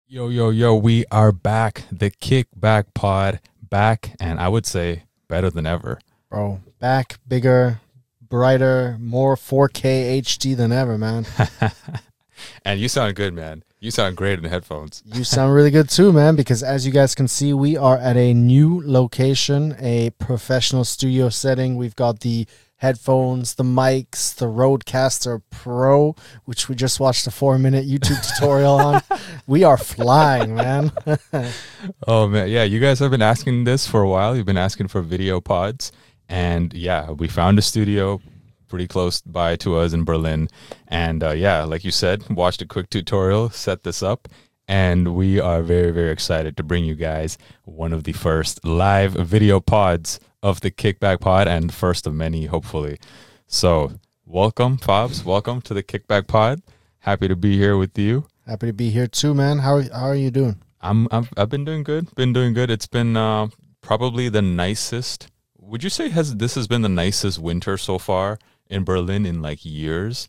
Yo, yo, yo, we are back. The Kickback Pod back, and I would say better than ever. Bro, back, bigger, brighter, more 4K HD than ever, man. And you sound good, man. You sound great in the headphones. You sound really good too, man, because as you guys can see, we are at a new location, a professional studio setting. We've got the headphones, the mics, the Rodecaster Pro, which we just watched a 4-minute YouTube tutorial on. We are flying, man. Oh, man. Yeah, you guys have been asking this for a while. You've been asking for video pods. And yeah, we found a studio pretty close by to us in Berlin. And yeah, like you said, watched a quick tutorial, set this up. And we are very, very excited to bring you guys one of the first live video pods of the Kickback Pod, and first of many, hopefully. So welcome, Fobs. Welcome to the Kickback Pod. Happy to be here with you. Happy to be here too, man. How are you doing? I've been doing good. It's been probably the nicest. Would you say this has been the nicest winter so far in Berlin in like years?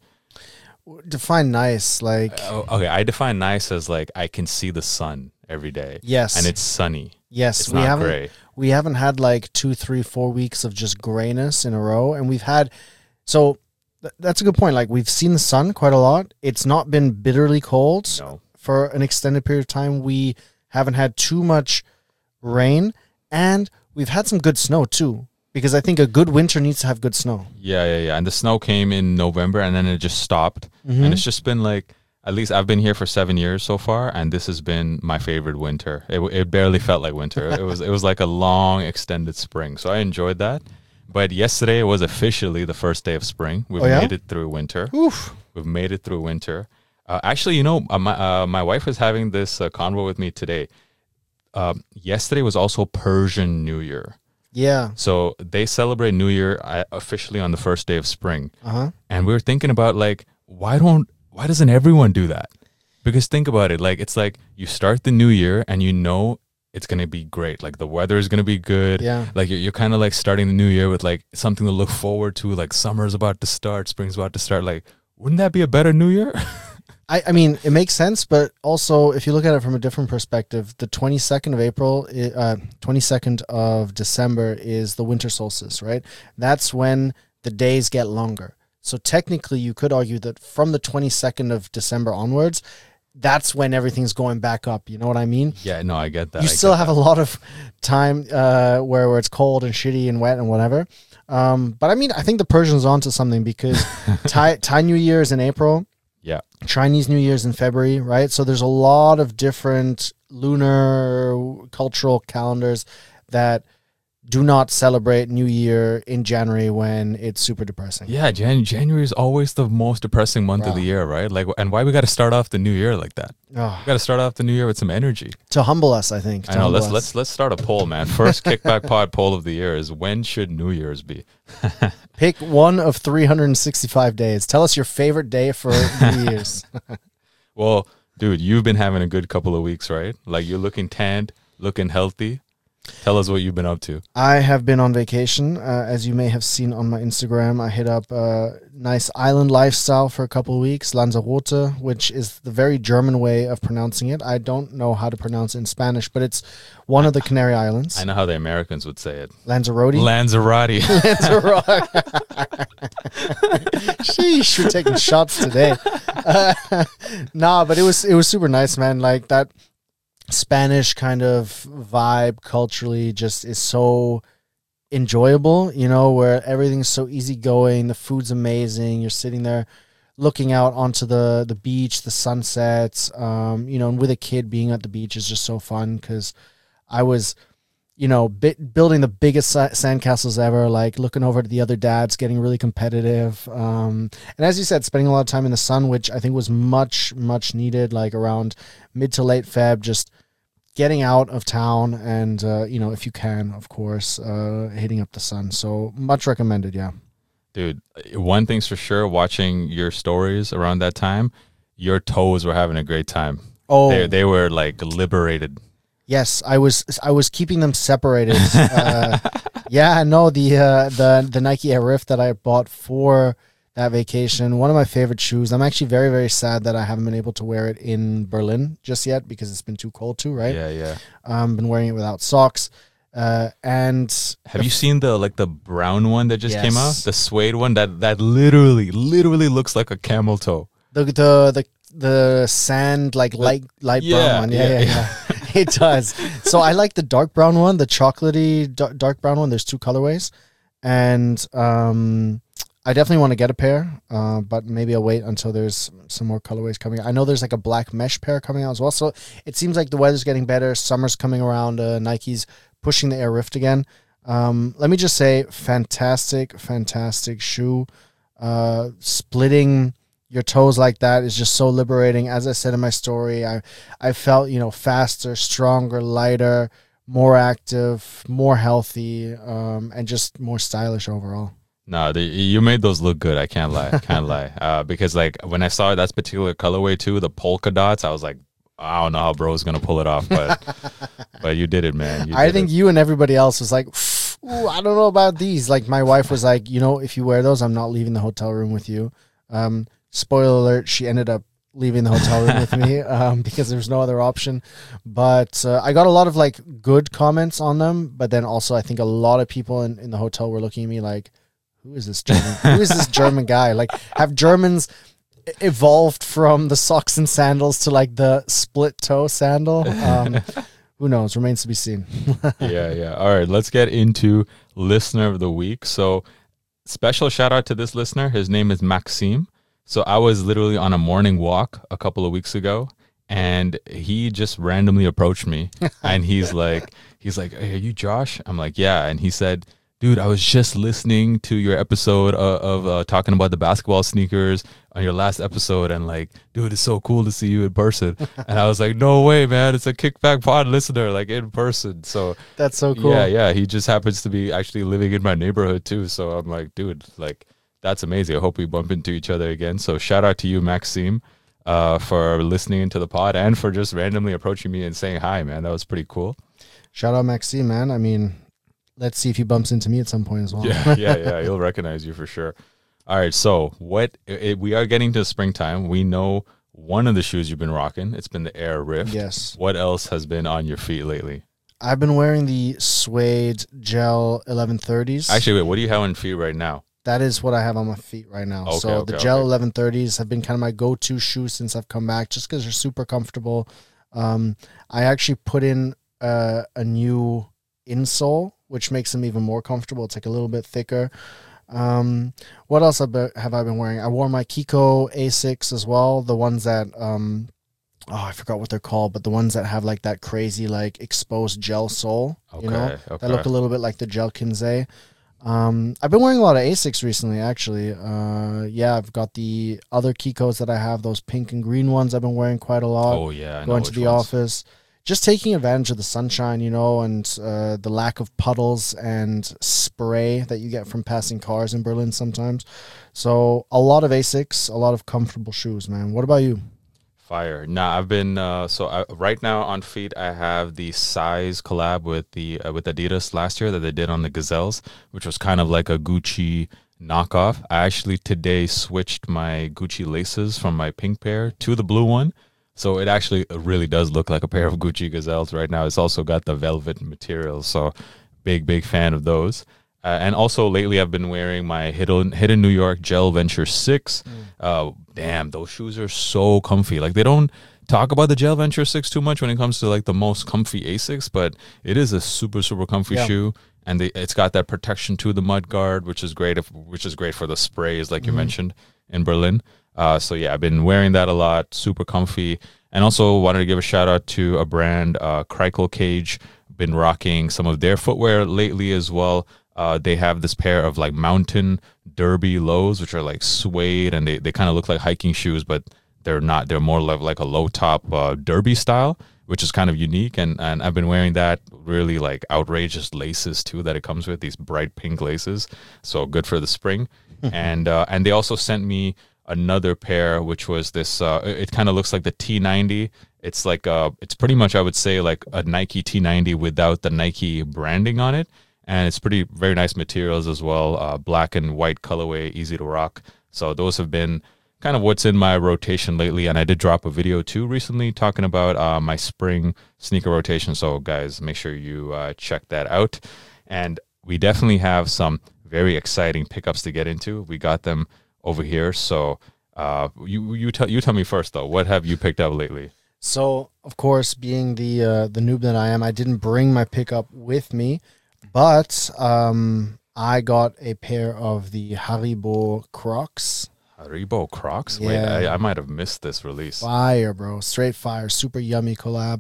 Define nice, like... Okay, I define nice as like I can see the sun every day. Yes. And it's sunny. Yes, it's not gray. We haven't had like 2, 3, 4 weeks of just grayness in a row, and we've had... So that's a good point. Like, we've seen the sun quite a lot. It's not been bitterly cold. No. For an extended period of time. We haven't had too much rain, and we've had some good snow too. Because I think a good winter needs to have good snow. Yeah. And the snow came in November, and then it just stopped. Mm-hmm. And it's just been like, at least I've been here for 7 years so far, and this has been my favorite winter. It barely felt like winter. It was like a long, extended spring. So I enjoyed that. But yesterday was officially the first day of spring. We've made it through winter. Oof. We've made it through winter. Actually, you know, my wife was having this convo with me today. Yesterday was also Persian New Year. Yeah. So they celebrate New Year officially on the first day of spring. Uh-huh. And we were thinking about like, why doesn't everyone do that? Because think about it, like it's like you start the new year and you know it's going to be great. Like the weather is going to be good. Yeah. Like you're kind of like starting the new year with like something to look forward to. Like summer's about to start, spring's about to start. Like, wouldn't that be a better new year? I mean, it makes sense, but also if you look at it from a different perspective, the 22nd of April, 22nd of December is the winter solstice, right? That's when the days get longer. So technically you could argue that from the 22nd of December onwards, that's when everything's going back up. You know what I mean? Yeah, no, I get that. You still have a lot of time where it's cold and shitty and wet and whatever. But I mean, I think the Persians are onto something because Thai New Year is in April. Yeah. Chinese New Year's in February, right? So there's a lot of different lunar cultural calendars that do not celebrate New Year in January when it's super depressing. Yeah, January is always the most depressing month of the year, right? Like, and why we got to start off the new year like that? Oh. We got to start off the new year with some energy. To humble us, I think. I know. Let's start a poll, man. First Kickback Pod poll of the year is when should New Year's be? Pick one of 365 days. Tell us your favorite day for New Year's. Well, dude, you've been having a good couple of weeks, right? Like you're looking tanned, looking healthy. Tell us what you've been up to. I have been on vacation. As you may have seen on my Instagram, I hit up a nice island lifestyle for a couple of weeks, Lanzarote, which is the very German way of pronouncing it. I don't know how to pronounce it in Spanish, but it's one of the Canary Islands. I know how the Americans would say it. Lanzarote? Lanzarote. Lanzarote. Sheesh, we're taking shots today. Nah, but it was super nice, man. Like that Spanish kind of vibe culturally just is so enjoyable, you know, where everything's so easygoing, the food's amazing, you're sitting there looking out onto the beach, the sunsets, you know, and with a kid being at the beach is just so fun because I was, you know, building the biggest sandcastles ever, like looking over to the other dads, getting really competitive. And as you said, spending a lot of time in the sun, which I think was much, much needed, like around mid to late Feb, just getting out of town and, you know, if you can, of course, hitting up the sun. So much recommended, yeah. Dude, one thing's for sure, watching your stories around that time, your toes were having a great time. Oh, they were like liberated. Yes, I was keeping them separated. Yeah, no, the Nike Air Rift that I bought for that vacation. One of my favorite shoes. I'm actually very, very sad that I haven't been able to wear it in Berlin just yet because it's been too cold too, right? Yeah. Been wearing it without socks. And have you seen the brown one that just came out? Yes. The suede one that literally looks like a camel toe. the sand light brown one. Yeah. It does. So I like the dark brown one, the chocolatey dark brown one. There's two colorways, and I definitely want to get a pair, but maybe I'll wait until there's some more colorways coming out. I know there's like a black mesh pair coming out as well. So it seems like the weather's getting better. Summer's coming around. Nike's pushing the Air Rift again. Let me just say, fantastic shoe. Splitting your toes like that is just so liberating. As I said in my story, I felt, faster, stronger, lighter, more active, more healthy, and just more stylish overall. No, you made those look good. I can't lie. Because when I saw that particular colorway too, the polka dots, I was like, I don't know how bro's gonna pull it off, but you did it, man. I think you and everybody else was like, ooh, I don't know about these. Like my wife was like, if you wear those, I'm not leaving the hotel room with you. Spoiler alert, she ended up leaving the hotel room with me because there's no other option. But I got a lot of good comments on them. But then also I think a lot of people in the hotel were looking at me like, who is this German? Who is this German guy? Have Germans evolved from the socks and sandals to the split toe sandal? Who knows? Remains to be seen. Yeah. All right, let's get into listener of the week. So special shout out to this listener. His name is Maxime. So I was literally on a morning walk a couple of weeks ago, and he just randomly approached me, and he's like, hey, are you Josh? I'm like, yeah. And he said, dude, I was just listening to your episode of talking about the basketball sneakers on your last episode, and dude, it's so cool to see you in person. And I was like, no way, man, it's a Kickback Pod listener, in person. So that's so cool. Yeah, he just happens to be actually living in my neighborhood too. So I'm like, dude, that's amazing. I hope we bump into each other again. So shout out to you, Maxime, for listening to the pod and for just randomly approaching me and saying hi, man. That was pretty cool. Shout out Maxime, man. I mean, let's see if he bumps into me at some point as well. Yeah. He'll recognize you for sure. All right. So we are getting to springtime. We know one of the shoes you've been rocking. It's been the Air Rift. Yes. What else has been on your feet lately? I've been wearing the suede gel 1130s. Actually, wait, what do you have on feet right now? That is what I have on my feet right now. Okay, the gel 1130s have been kind of my go-to shoe since I've come back, just because they're super comfortable. I actually put in a new insole, which makes them even more comfortable. It's a little bit thicker. What else have I been wearing? I wore my Kiko A6 as well. The ones that, I forgot what they're called, but the ones that have that crazy exposed gel sole, Okay. that look a little bit like the gel Kinze. I've been wearing a lot of Asics recently, actually. I've got the other Kikos that I have, those pink and green ones I've been wearing quite a lot. Oh, yeah. Going to the office. Just taking advantage of the sunshine, and the lack of puddles and spray that you get from passing cars in Berlin sometimes. So a lot of Asics, a lot of comfortable shoes, man. What about you? Fire. Nah, I've been right now on feet. I have the Size collab with Adidas last year that they did on the Gazelles, which was kind of like a Gucci knockoff. I actually today switched my Gucci laces from my pink pair to the blue one, so it actually really does look like a pair of Gucci Gazelles right now. It's also got the velvet material, so big fan of those. And also lately I've been wearing my Hidden New York Gel Venture 6. Damn, those shoes are so comfy. They don't talk about the Gel Venture 6 too much when it comes to the most comfy Asics, but it is a super comfy shoe, and it's got that protection to the mud guard, which is great for the sprays you mentioned in Berlin. So yeah, I've been wearing that a lot, super comfy. And also wanted to give a shout out to a brand, Crikel Cage. Been rocking some of their footwear lately as well. They have this pair of mountain derby lows, which are suede, and they kind of look like hiking shoes, but they're not. They're more like a low top derby style, which is kind of unique. And I've been wearing that, really outrageous laces too that it comes with, these bright pink laces. So good for the spring. And they also sent me another pair, which was this. It kind of looks like the T90. It's it's pretty much, I would say, like a Nike T90 without the Nike branding on it. And it's very nice materials as well. Black and white colorway, easy to rock. So those have been kind of what's in my rotation lately. And I did drop a video too recently talking about my spring sneaker rotation. So guys, make sure you check that out. And we definitely have some very exciting pickups to get into. We got them over here. So you tell me first though, what have you picked up lately? So of course, being the noob that I am, I didn't bring my pickup with me, but I got a pair of the Haribo Crocs. Haribo Crocs? Yeah. Wait, I might have missed this release. Fire, bro. Straight fire. Super yummy collab.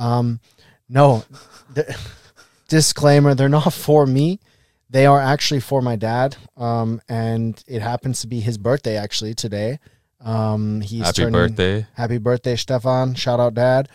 No, disclaimer, they're not for me. They are actually for my dad. And it happens to be his birthday actually today. Happy birthday. Happy birthday, Stefan. Shout out, Dad.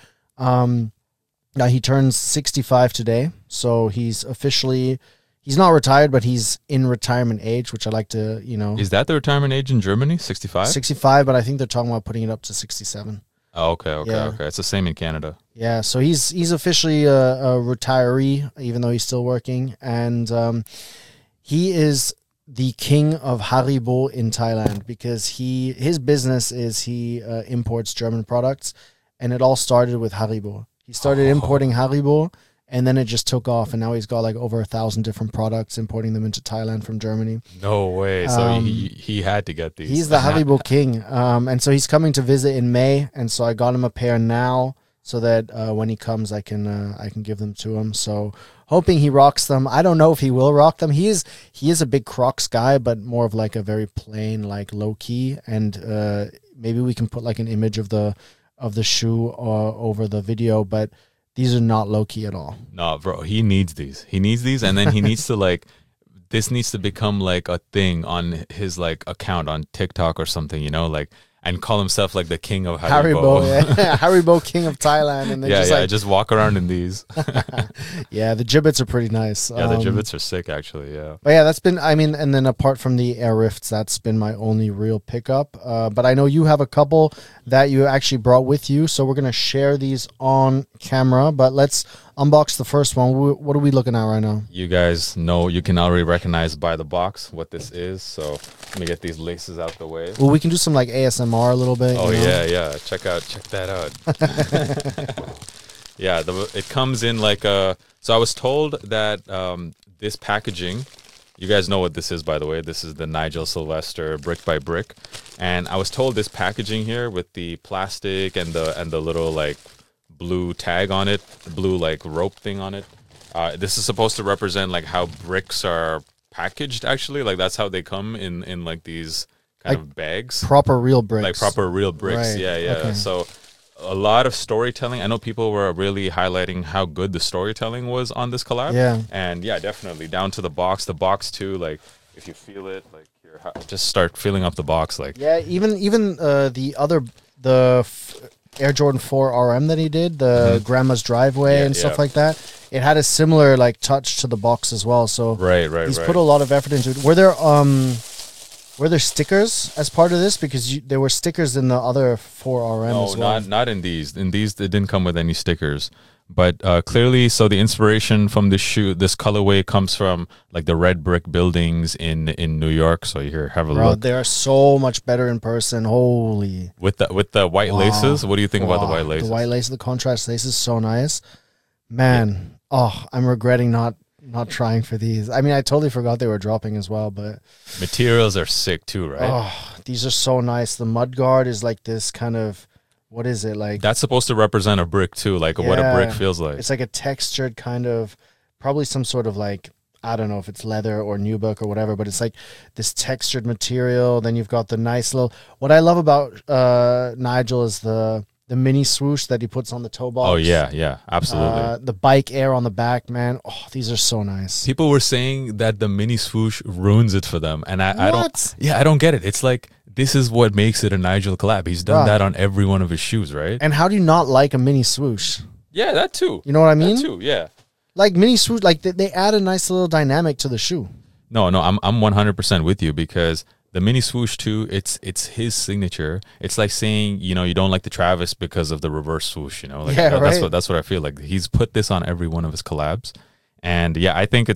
Now he turns 65 today. So he's officially... He's not retired, but he's in retirement age, which I like to, Is that the retirement age in Germany? 65? 65, but I think they're talking about putting it up to 67. Oh, okay. It's the same in Canada. Yeah, so he's officially a retiree, even though he's still working. And he is the king of Haribo in Thailand because his business is he imports German products, and it all started with Haribo. He started importing Haribo, and then it just took off, and now he's got like over 1,000 different products, importing them into Thailand from Germany. No way. So he had to get these. He's the Haribo king. And so he's coming to visit in May, and so I got him a pair now so that when he comes, I can give them to him. So hoping he rocks them. I don't know if he will rock them. He is a big Crocs guy, but more of like a very plain, like low key. And maybe we can put like an image of the shoe over the video, but these are not low key at all. No, bro, he needs these. And then he needs to like, this needs to become like a thing on his like account on TikTok or something, like, and call himself like the king of Haribo. Yeah. Haribo king of Thailand. And then just walk around in these. Yeah, the gibbets are pretty nice. Yeah, the gibbets are sick actually, yeah. But yeah, that's been, and then apart from the Air Rifts, that's been my only real pickup. But I know you have a couple that you actually brought with you, so we're going to share these on camera. But let's unbox the first one. What are we looking at right now? You guys know, you can already recognize by the box what this is, so let me get these laces out the way. Well, we can do some like ASMR a little bit. Oh, yeah. Check that out. Yeah, it comes in like a... So I was told that this packaging... You guys know what this is, by the way. This is the Nigel Sylvester Brick by Brick. And I was told this packaging here with the plastic and the little like blue tag on it, blue like rope thing on it. This is supposed to represent like how bricks are packaged actually. Like that's how they come in like these kind of bags. Proper real bricks. Like proper real bricks. Right. Yeah. Okay. So a lot of storytelling. I know people were really highlighting how good the storytelling was on this collab. Yeah. And yeah, definitely down to the box. The box too, like if you feel it, like here, just start filling up the box. Like even the Air Jordan 4 RM that he did, the Grandma's Driveway and stuff like that. It had a similar like touch to the box as well. So right. He's put a lot of effort into it. Were there stickers as part of this? Because there were stickers in the other 4RM as well. No, not in these. In these, it didn't come with any stickers. But clearly, so the inspiration from this shoe, this colorway comes from like the red brick buildings in New York. So here, have a look. They are so much better in person. Holy. With the white laces, what do you think about the white laces? The white laces, the contrast laces, so nice. Man, I'm regretting not trying for these. I mean, I totally forgot they were dropping as well, but materials are sick too, right? Oh, these are so nice. The mud guard is like this kind of, what is it like? That's supposed to represent a brick too, like what a brick feels like. It's like a textured kind of, probably some sort of like, I don't know if it's leather or nubuck or whatever, but it's like this textured material. Then you've got the nice little, what I love about Nigel is the mini swoosh that he puts on the toe box. Oh, yeah, absolutely. The bike air on the back, man. Oh, these are so nice. People were saying that the mini swoosh ruins it for them. And I don't get it. It's like, this is what makes it a Nigel collab. He's done that on every one of his shoes, right? And how do you not like a mini swoosh? Yeah, that too. You know what I mean? That too, yeah. Like mini swoosh, like they add a nice little dynamic to the shoe. No, I'm 100% with you because the mini swoosh too, it's his signature. It's like saying, you don't like the Travis because of the reverse swoosh, Like right. That's what I feel like. He's put this on every one of his collabs. And yeah, I think it's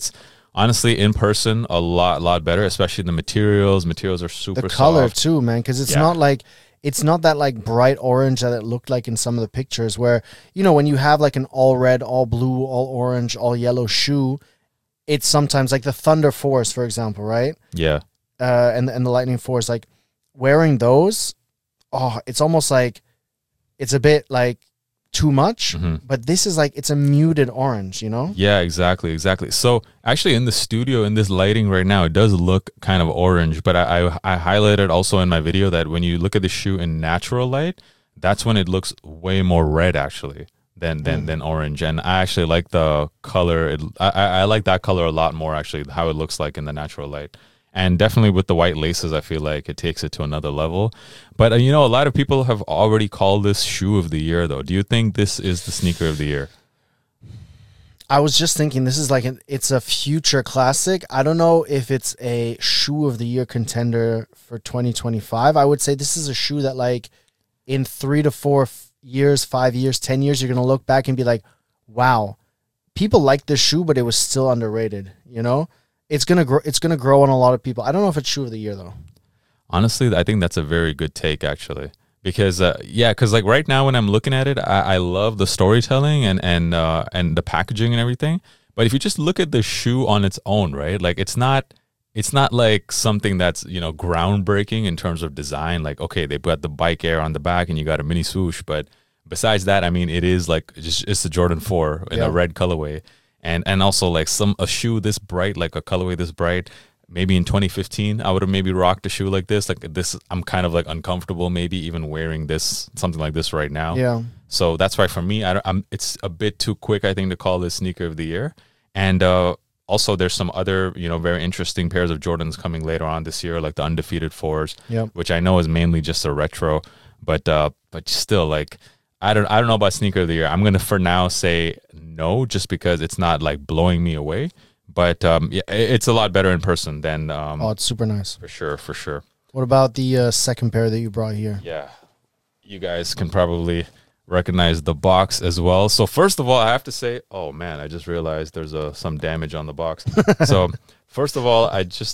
honestly, in person, a lot better, especially the materials. Materials are super The color soft. too, man, because it's Yeah. not like it's not that like bright orange that it looked like in some of the pictures where, you know, when you have like an all red, all blue, all orange, all yellow shoe, it's sometimes like the Thunder Force, for example, right? Yeah. And the Lightning Force, like wearing those, oh, it's almost like it's a bit like too much, but this is like it's a muted orange, you know? Yeah, exactly. So actually in the studio, in this lighting right now, it does look kind of orange, but I highlighted also in my video that when you look at the shoe in natural light, that's when it looks way more red actually than orange. And I actually like the color. I like that color a lot more actually, how it looks like in the natural light. And definitely with the white laces, I feel like it takes it to another level. But, you know, a lot of people have already called this shoe of the year, though. Do you think this is the sneaker of the year? I was just thinking this is like it's a future classic. I don't know if it's a shoe of the year contender for 2025. I would say this is a shoe that like in 3 to 4 years, 5 years, 10 years, you're going to look back and be like, wow, people like this shoe, but it was still underrated, you know? It's gonna grow. It's gonna grow on a lot of people. I don't know if it's shoe of the year though. Honestly, I think that's a very good take, actually, because because like right now when I'm looking at it, I love the storytelling and the packaging and everything. But if you just look at the shoe on its own, right, like it's not like something that's, you know, groundbreaking in terms of design. Like, okay, they put the Bike Air on the back and you got a mini swoosh, but besides that, I mean, it is like it's the Jordan 4 in a red colorway. And also like a shoe this bright, like a colorway this bright, maybe in 2015, I would have maybe rocked a shoe like this. Like this, I'm kind of like uncomfortable maybe even wearing something like this right now. Yeah. So that's why for me, it's a bit too quick, I think, to call this sneaker of the year. And also there's some other, you know, very interesting pairs of Jordans coming later on this year, like the Undefeated 4s, which I know is mainly just a retro, but still like, I don't know about sneaker of the year. I'm gonna for now say no, just because it's not like blowing me away. But yeah, it's a lot better in person than. Oh, it's super nice for sure. What about the second pair that you brought here? Yeah, you guys can probably recognize the box as well. So first of all, I have to say, oh man, I just realized there's some damage on the box. So first of all,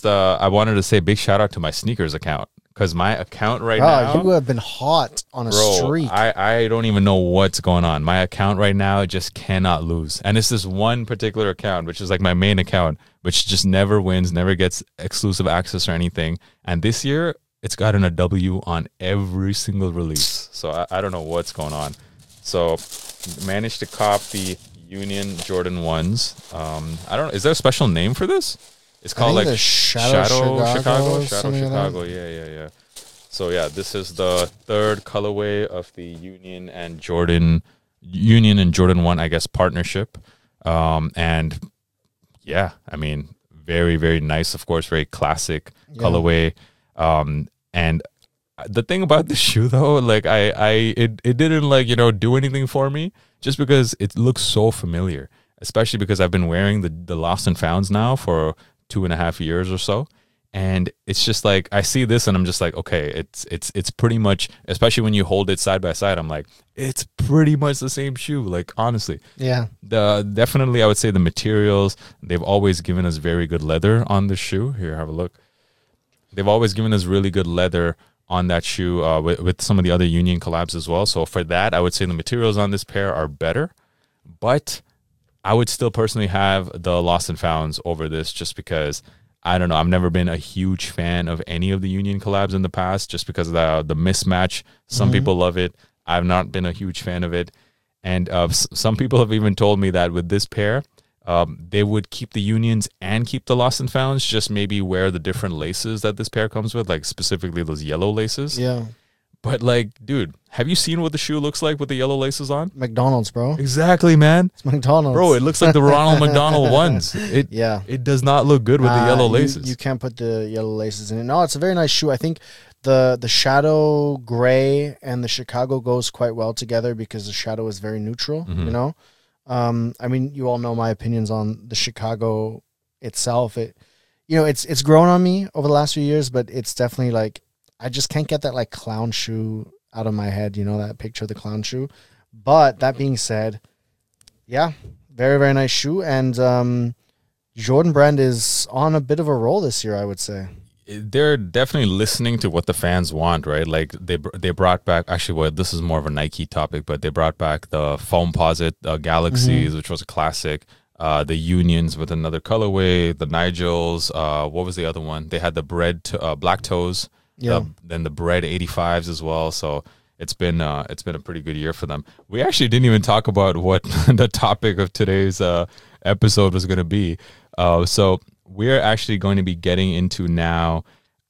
I wanted to say big shout out to my sneakers account. Because my account right now... you have been hot on a streak. I don't even know what's going on. My account right now just cannot lose. And it's this one particular account, which is like my main account, which just never wins, never gets exclusive access or anything. And this year, it's gotten a W on every single release. So I don't know what's going on. So managed to cop the Union Jordan 1s. I don't know. Is there a special name for this? It's called like Shadow Chicago. Yeah. So yeah, this is the third colorway of the Union and Jordan 1, I guess, partnership. And yeah, I mean, very, very nice, of course, very classic colorway. And the thing about the shoe though, like it didn't like, you know, do anything for me just because it looks so familiar, especially because I've been wearing the Lost and Founds now for 2.5 years or so. And it's just like, I see this and I'm just like, okay, it's pretty much, especially when you hold it side by side, I'm like, it's pretty much the same shoe. Like, honestly. Yeah. Definitely, I would say the materials, they've always given us very good leather on the shoe. Here, have a look. They've always given us really good leather on that shoe with some of the other Union collabs as well. So for that, I would say the materials on this pair are better. But I would still personally have the Lost and Founds over this just because, I don't know, I've never been a huge fan of any of the Union collabs in the past just because of the mismatch. Some people love it. I've not been a huge fan of it. And some people have even told me that with this pair, they would keep the Unions and keep the Lost and Founds, just maybe wear the different laces that this pair comes with, like specifically those yellow laces. Yeah. But like, dude, have you seen what the shoe looks like with the yellow laces on? McDonald's, bro. Exactly, man. It's McDonald's. Bro, it looks like the Ronald McDonald ones. It does not look good with the yellow laces. You can't put the yellow laces in it. No, it's a very nice shoe. I think the Shadow gray and the Chicago goes quite well together because the Shadow is very neutral, you know? I mean, you all know my opinions on the Chicago itself. It's grown on me over the last few years, but it's definitely like, I just can't get that like clown shoe out of my head, you know, that picture of the clown shoe. But that being said, yeah, very, very nice shoe. And Jordan Brand is on a bit of a roll this year, I would say. They're definitely listening to what the fans want, right? Like they brought back, actually, well, this is more of a Nike topic, but they brought back the Foamposite Galaxies, which was a classic. The Unions with another colorway, the Nigels. What was the other one? They had the Black Toes. Yeah. Then the Bread 85s as well. So it's been a pretty good year for them. We actually didn't even talk about what the topic of today's episode was going to be. So we're actually going to be getting into now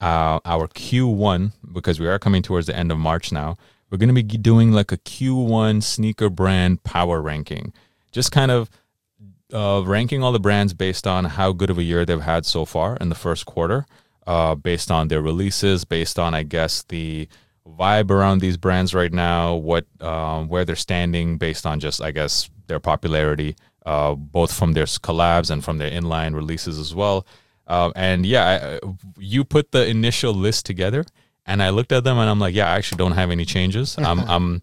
our Q1, because we are coming towards the end of March now. We're going to be doing like a Q1 sneaker brand power ranking, just kind of ranking all the brands based on how good of a year they've had so far in the first quarter, based on their releases, based on, I guess, the vibe around these brands right now, what where they're standing based on just, I guess, their popularity, both from their collabs and from their inline releases as well. And yeah, you put the initial list together, and I looked at them and I'm like, yeah, I actually don't have any changes. I'm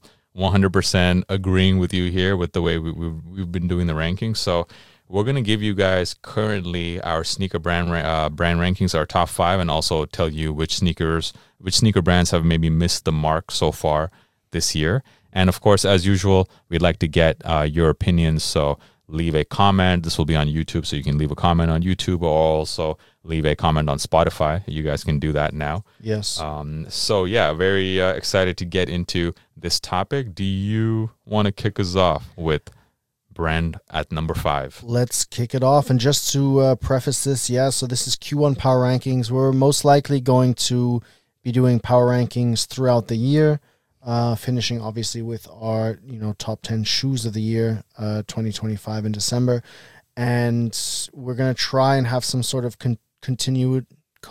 100% agreeing with you here with the way we've been doing the rankings. So we're going to give you guys currently our sneaker brand rankings, our top 5, and also tell you which sneaker brands have maybe missed the mark so far this year. And of course, as usual, we'd like to get your opinions. So leave a comment. This will be on YouTube, so you can leave a comment on YouTube, or also leave a comment on Spotify. You guys can do that now. Yes. So yeah, very excited to get into this topic. Do you want to kick us off with brand at number 5? Let's kick it off. And just to preface this, so this is Q1 Power Rankings. We're most likely going to be doing Power Rankings throughout the year, finishing obviously with our top 10 shoes of the year, 2025 in December. And we're going to try and have some sort of continuity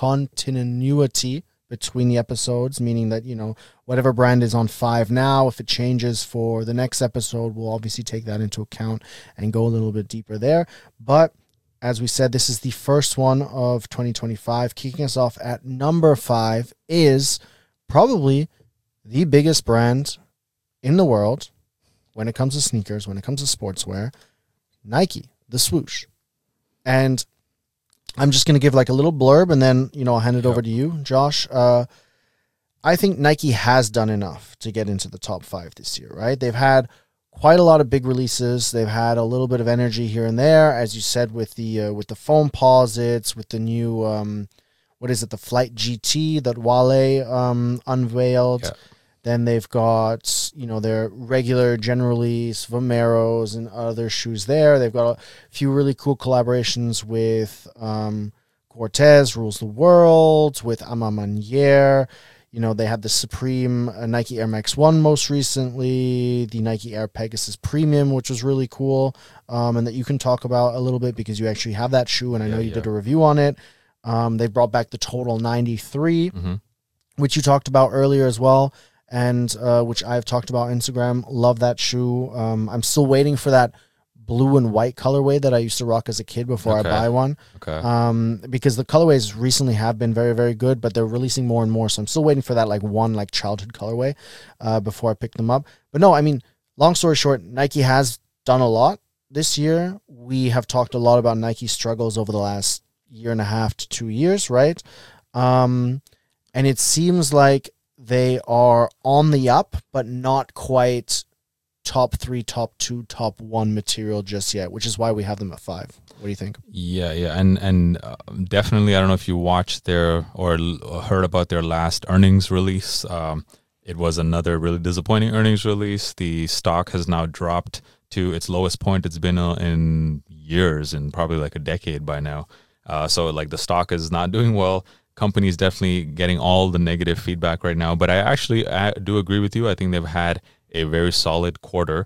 between the episodes, meaning that, whatever brand is on 5 now, if it changes for the next episode, we'll obviously take that into account and go a little bit deeper there. But as we said, this is the first one of 2025. Kicking us off at number 5 is probably the biggest brand in the world when it comes to sneakers, when it comes to sportswear, Nike, the swoosh. And I'm just going to give like a little blurb, and then, I'll hand it over to you, Josh. I think Nike has done enough to get into the top 5 this year, right? They've had quite a lot of big releases. They've had a little bit of energy here and there, as you said, with the Foamposites, with the new, the Flight GT that Wale unveiled. Yeah. Then they've got, their regular generally Vomeros and other shoes there. They've got a few really cool collaborations with Cortez Rules the World, with Ama Maniere. They had the Supreme Nike Air Max 1 most recently, the Nike Air Pegasus Premium, which was really cool, and that you can talk about a little bit because you actually have that shoe, and I know you did a review on it. They brought back the Total 93, which you talked about earlier as well, and which I've talked about on Instagram. Love that shoe. I'm still waiting for that blue and white colorway that I used to rock as a kid before I buy one. Okay. Because the colorways recently have been very, very good, but they're releasing more and more. So I'm still waiting for that one childhood colorway before I pick them up. But no, I mean, long story short, Nike has done a lot this year. We have talked a lot about Nike's struggles over the last year and a half to 2 years, right? And it seems like they are on the up, but not quite top 3, top 2, top 1 material just yet, which is why we have them at 5. What do you think? Yeah, and definitely, I don't know if you watched or heard about their last earnings release. It was another really disappointing earnings release. The stock has now dropped to its lowest point it's been in years, and probably like a decade by now. So the stock is not doing well. Company's definitely getting all the negative feedback right now. But I do agree with you. I think they've had a very solid quarter.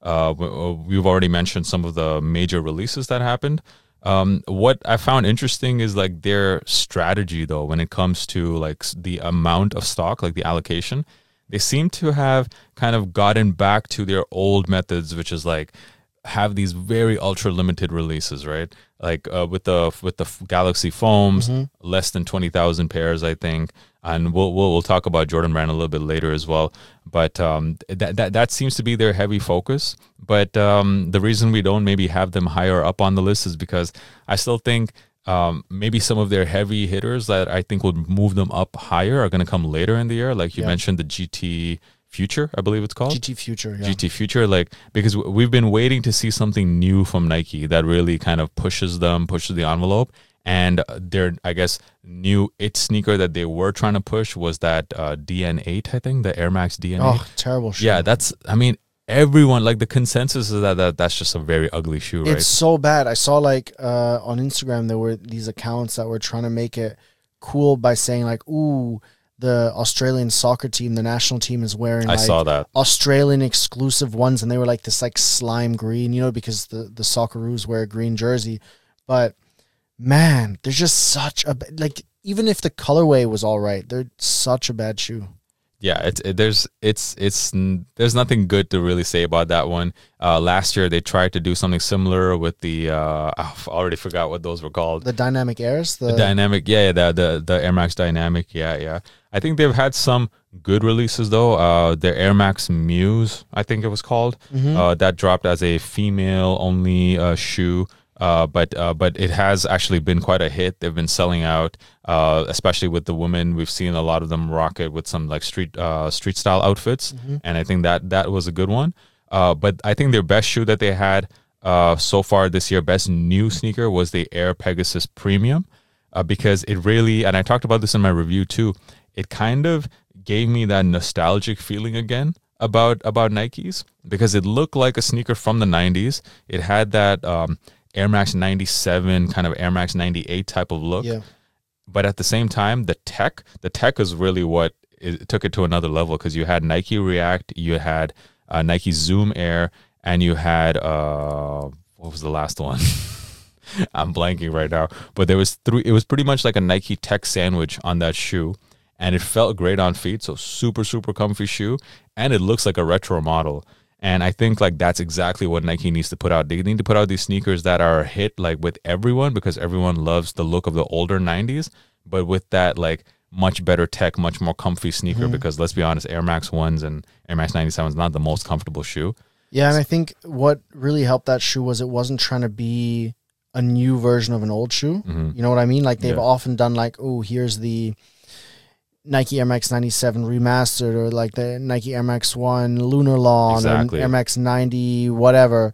We've already mentioned some of the major releases that happened. What I found interesting is their strategy, though, when it comes to the amount of stock, the allocation. They seem to have kind of gotten back to their old methods, which is have these very ultra limited releases, right? With the Galaxy Foams, less than 20,000 pairs, I think. and we'll talk about Jordan Brand a little bit later as well. But that seems to be their heavy focus. But the reason we don't maybe have them higher up on the list is because I still think maybe some of their heavy hitters that I think would move them up higher are going to come later in the year. Like you mentioned, the GT Future, I believe it's called. GT Future, yeah. GT Future, like, because we've been waiting to see something new from Nike that really kind of pushes the envelope. And their, I guess, new sneaker that they were trying to push was that DN8, I think, the Air Max DN8. Oh, terrible shoe. Yeah, everyone, like, the consensus is that's just a very ugly shoe, right? It's so bad. I saw, like, on Instagram, there were these accounts that were trying to make it cool by saying, like, ooh, the Australian soccer team, the national team is wearing, I saw that, Australian exclusive ones, and they were, like, this, like, slime green, because the Socceroos wear a green jersey. But man, they're just such a, like, even if the colorway was all right, they're such a bad shoe. Yeah, there's nothing good to really say about that one. Last year they tried to do something similar with the I've already forgot what those were called. The Dynamic Airs, the Dynamic, the Air Max Dynamic, yeah. I think they've had some good releases though. Their Air Max Muse, I think it was called, that dropped as a female only shoe. But it has actually been quite a hit. They've been selling out, especially with the women. We've seen a lot of them rock it with some like street style outfits, and I think that was a good one. But I think their best shoe that they had so far this year, best new sneaker, was the Air Pegasus Premium, because it really, and I talked about this in my review too, it kind of gave me that nostalgic feeling again about Nikes, because it looked like a sneaker from the 90s. It had that Air Max 97, kind of Air Max 98 type of look. Yeah. But at the same time, the tech is really what took it to another level, because you had Nike React, you had Nike Zoom Air, and you had, what was the last one? I'm blanking right now. But there was 3, it was pretty much like a Nike tech sandwich on that shoe, and it felt great on feet, so super, super comfy shoe, and it looks like a retro model. And I think like that's exactly what Nike needs to put out. They need to put out these sneakers that are a hit like with everyone, because everyone loves the look of the older 90s, but with that like much better tech, much more comfy sneaker, because let's be honest, Air Max 1s and Air Max 97 is not the most comfortable shoe. Yeah, and I think what really helped that shoe was it wasn't trying to be a new version of an old shoe. You know what I mean? Like they've often done like, oh, here's the Nike Air Max 97 remastered, or like the Nike Air Max 1 Lunar Lawn, or Air Max 90 whatever,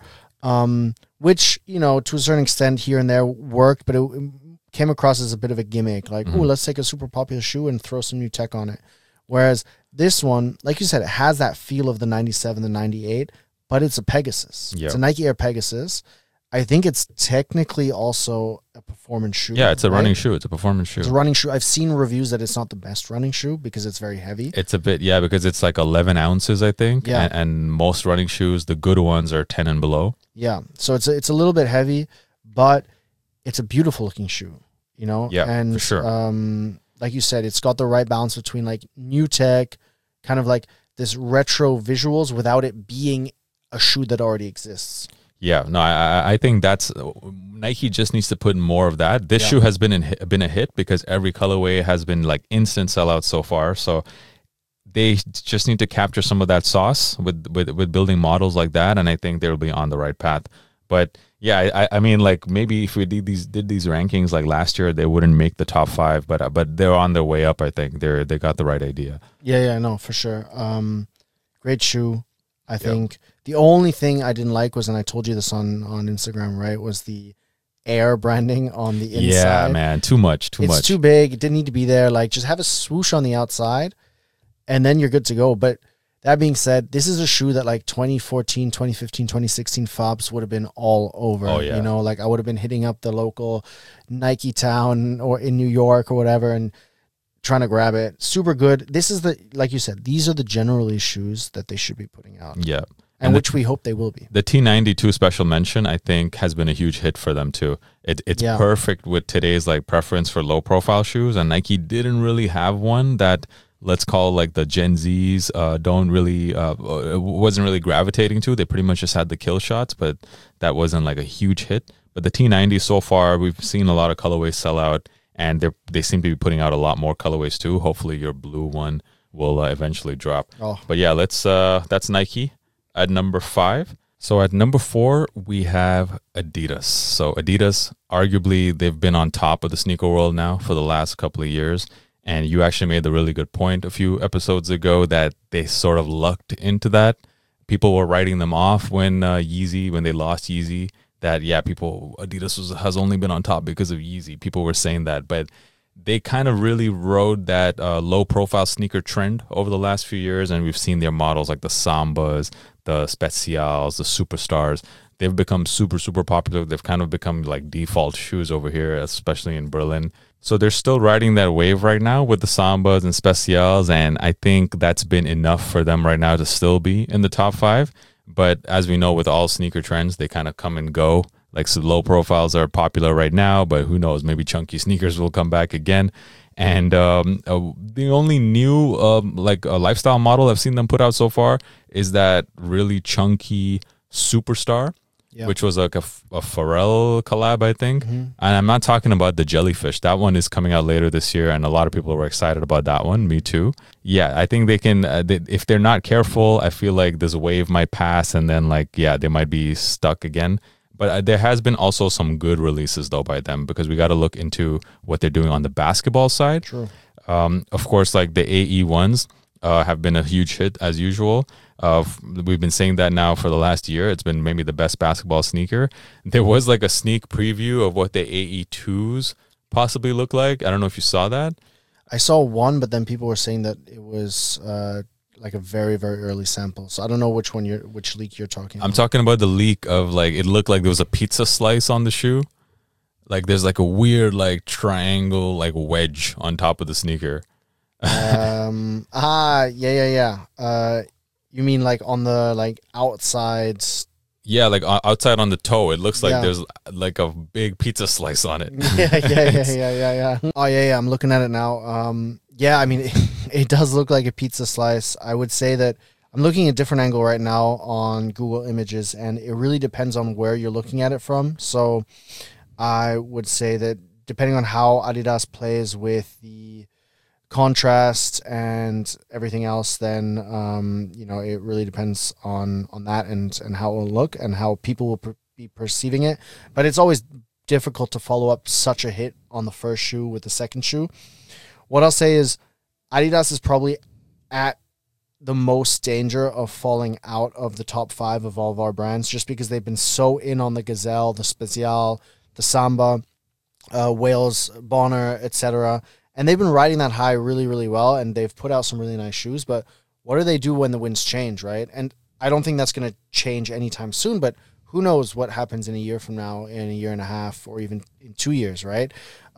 which, to a certain extent here and there worked, but it came across as a bit of a gimmick, like, oh, let's take a super popular shoe and throw some new tech on it. Whereas this one, like you said, it has that feel of the 97, the 98, but it's a Pegasus. It's a Nike Air Pegasus. I think it's technically also a performance shoe. Yeah, it's a running shoe. It's a performance shoe. It's a running shoe. I've seen reviews that it's not the best running shoe because it's very heavy. It's a bit, because it's like 11 ounces, I think. Yeah. And most running shoes, the good ones, are 10 and below. Yeah. So it's a little bit heavy, but it's a beautiful looking shoe, Yeah, and for sure. Like you said, it's got the right balance between like new tech, kind of like this retro visuals without it being a shoe that already exists. Yeah, no, I think that's Nike just needs to put more of that. This shoe has been a hit because every colorway has been like instant sellout so far. So they just need to capture some of that sauce with building models like that, and I think they'll be on the right path. But yeah, I mean, like maybe if we did these rankings like last year, they wouldn't make the top 5, but they're on their way up. I think they got the right idea. Yeah, no, for sure. Great shoe. I think the only thing I didn't like was, and I told you this on Instagram, right, was the Air branding on the inside. Yeah, man, too much. It's too big. It didn't need to be there. Like, just have a swoosh on the outside, and then you're good to go. But that being said, this is a shoe that like 2014, 2015, 2016 Fobs would have been all over. Oh, yeah. Like I would have been hitting up the local Nike town or in New York or whatever and trying to grab it. Super good. This is like you said, these are the general release shoes that they should be putting out. Yeah. And which we hope they will be. The T92 special mention, I think, has been a huge hit for them too. It's perfect with today's like preference for low profile shoes, and Nike didn't really have one that, let's call like the Gen Zs wasn't really gravitating to. They pretty much just had the kill shots, but that wasn't like a huge hit. But the T90 so far, we've seen a lot of colorways sell out, and they seem to be putting out a lot more colorways too. Hopefully your blue one will eventually drop. Oh. But yeah, that's Nike at number 5. So at number 4, we have Adidas. So Adidas, arguably, they've been on top of the sneaker world now for the last couple of years. And you actually made the really good point a few episodes ago that they sort of lucked into that. People were writing them off when they lost Yeezy, that, yeah, Adidas has only been on top because of Yeezy. People were saying that, but they kind of really rode that low-profile sneaker trend over the last few years, and we've seen their models like the Sambas, the Specials, the Superstars. They've become super, super popular. They've kind of become like default shoes over here, especially in Berlin. So they're still riding that wave right now with the Sambas and Specials, and I think that's been enough for them right now to still be in the top 5. But as we know, with all sneaker trends, they kind of come and go. Like, so low profiles are popular right now, but who knows? Maybe chunky sneakers will come back again. And the only new lifestyle model I've seen them put out so far is that really chunky Superstar, which was like a Pharrell collab, I think. Mm-hmm. And I'm not talking about the Jellyfish. That one is coming out later this year, and a lot of people were excited about that one. Me too. Yeah, I think they can, if they're not careful, I feel like this wave might pass, and then they might be stuck again. But there has been also some good releases, though, by them, because we got to look into what they're doing on the basketball side. True. Of course, like the AE ones have been a huge hit, as usual. We've been saying that now for the last year. It's been maybe the best basketball sneaker. There was like a sneak preview of what the AE2s possibly look like. I don't know if you saw that. I saw one, but then people were saying that it was like a very, very early sample. So I don't know which leak you're talking about. I'm talking about the leak of it looked like there was a pizza slice on the shoe. Like there's like a weird triangle wedge on top of the sneaker. Yeah. You mean on the outside? Yeah, outside on the toe, it looks like there's like a big pizza slice on it. Yeah. Oh yeah. I'm looking at it now. Yeah, I mean, it does look like a pizza slice. I would say that I'm looking at a different angle right now on Google Images, and it really depends on where you're looking at it from. So I would say that depending on how Adidas plays with the contrast and everything else, then it really depends on that and how it will look and how people will be perceiving it. But it's always difficult to follow up such a hit on the first shoe with the second shoe. What I'll say is Adidas is probably at the most danger of falling out of the top 5 of all of our brands, just because they've been so in on the Gazelle, the Special, the Samba, Wales, Bonner, etc. And they've been riding that high really, really well, and they've put out some really nice shoes. But what do they do when the winds change, right? And I don't think that's going to change anytime soon, but who knows what happens in a year from now, in a year and a half, or even in 2 years, right?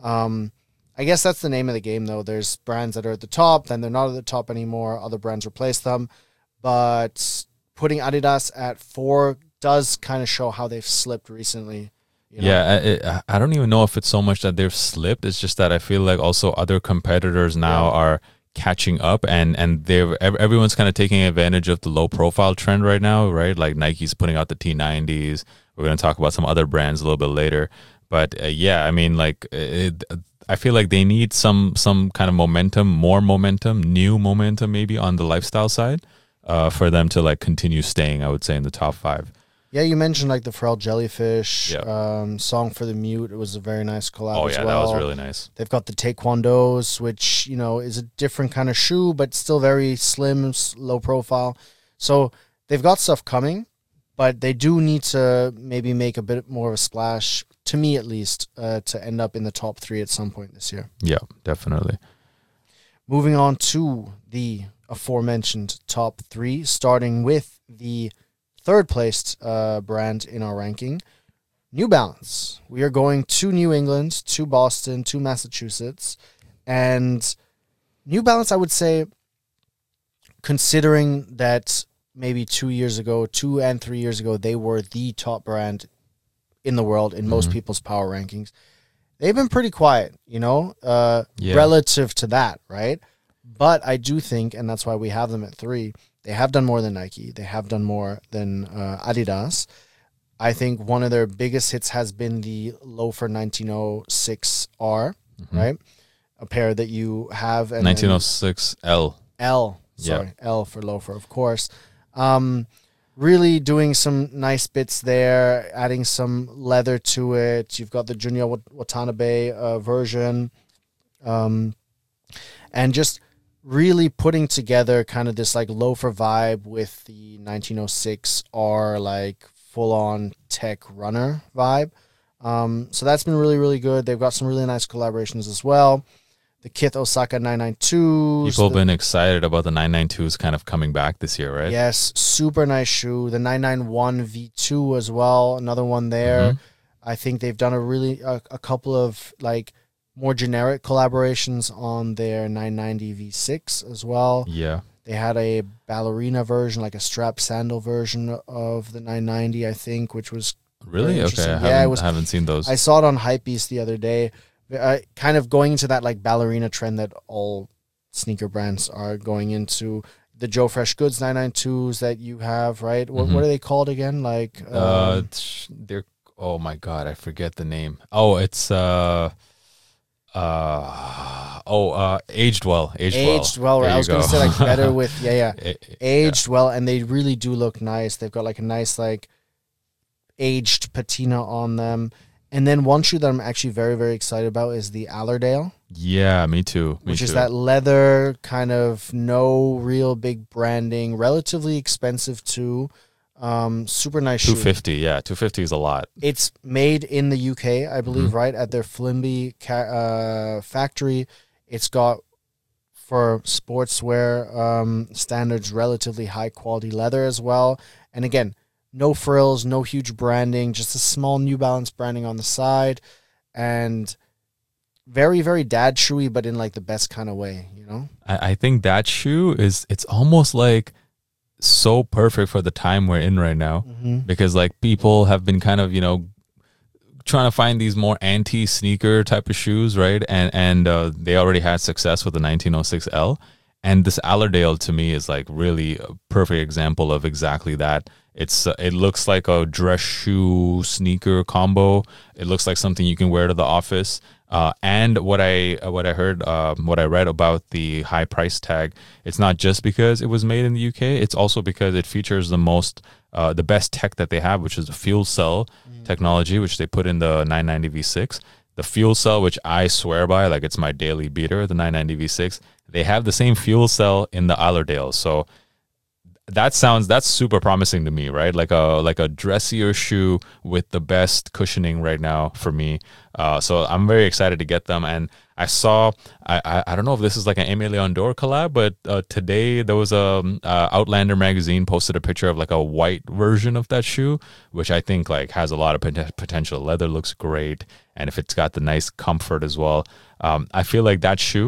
I guess that's the name of the game, though. There's brands that are at the top, then they're not at the top anymore. Other brands replace them. But putting Adidas at 4 does kind of show how they've slipped recently. Yeah, I don't even know if it's so much that they've slipped. It's just that I feel like also other competitors now are catching up, and everyone's kind of taking advantage of the low profile trend right now, right? Like Nike's putting out the T90s. We're going to talk about some other brands a little bit later. But I mean, I feel like they need some kind of momentum, more momentum, new momentum maybe on the lifestyle side for them to continue staying, I would say, in the top 5. Yeah, you mentioned the Pharrell Jellyfish Song for the Mute. It was a very nice collab as well. That was really nice. They've got the Taekwondos, which, is a different kind of shoe, but still very slim, low profile. So they've got stuff coming, but they do need to maybe make a bit more of a splash, to me at least, to end up in the top 3 at some point this year. Yeah, definitely. Moving on to the aforementioned top 3, starting with the third placed brand in our ranking, New Balance. We are going to New England, to Boston, to Massachusetts. And New Balance, I would say, considering that maybe 2 and 3 years ago, they were the top brand in the world in most people's power rankings, they've been pretty quiet, relative to that, right? But I do think, and that's why we have them at 3, they have done more than Nike. They have done more than Adidas. I think one of their biggest hits has been the Loafer 1906R. right? A pair that you have. And 1906 L. L, sorry, L for loafer, of course. Really doing some nice bits there, adding some leather to it. You've got the Junya Watanabe version, and just really putting together kind of this like loafer vibe with the 1906 R like full-on tech runner vibe. So that's been really, really good. They've got some really nice collaborations as well. The Kith Osaka 992s. People have been excited about the 992s kind of coming back this year, right? Yes, super nice shoe. The 991 V2 as well, another one there. I think they've done a couple of like more generic collaborations on their 990 V6 as well. Yeah. They had a ballerina version, like a strap sandal version of the 990, I think, which was really okay. I haven't seen those. I saw it on Hypebeast the other day. Kind of going into that like ballerina trend that all sneaker brands are going into. The Joe Fresh Goods 992s that you have, right? What are they called again? Like they're, oh my god, I forget the name. Oh, it's Aged Well. Aged Well. Right? I was going to say like better with Aged Well, and they really do look nice. They've got like a nice like aged patina on them. And then one shoe that I'm actually very, very excited about is the Allerdale. Yeah, me too. Which is that leather, kind of no real big branding, relatively expensive too. Super nice shoe. 250, yeah. 250 is a lot. It's made in the UK, I believe, right? At their Flimby factory. It's got, for sportswear standards, relatively high quality leather as well. And again, no frills, no huge branding, just a small New Balance branding on the side, and very, very dad shoey, but in like the best kind of way, you know? I think that shoe it's almost like so perfect for the time we're in right now, because like people have been kind of, you know, trying to find these more anti-sneaker type of shoes, right? And they already had success with the 1906L. And this Allerdale to me is like really a perfect example of exactly that. It looks like a dress shoe sneaker combo. It looks like something you can wear to the office. And what I read about the high price tag, it's not just because it was made in the UK. It's also because it features the best tech that they have, which is the fuel cell technology, which they put in the 990 V6. The fuel cell, which I swear by, like it's my daily beater, the 990 V6. They have the same fuel cell in the Allerdale. So that's super promising to me, right? Like a dressier shoe with the best cushioning right now for me. So I'm very excited to get them. And I saw, I don't know if this is like an Aimé Leon Dore collab, but today there was Outlander magazine posted a picture of like a white version of that shoe, which I think like has a lot of potential. Leather looks great, and if it's got the nice comfort as well, I feel like that shoe,